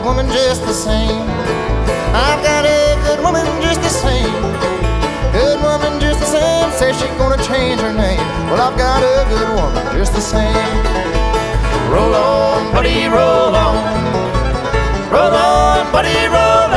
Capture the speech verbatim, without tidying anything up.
woman just the same. I've got a good woman just the same. Good woman just the same. Says she's gonna change her name. Well, I've got a good woman just the same. Roll on, buddy, roll on. Roll on, buddy, roll on.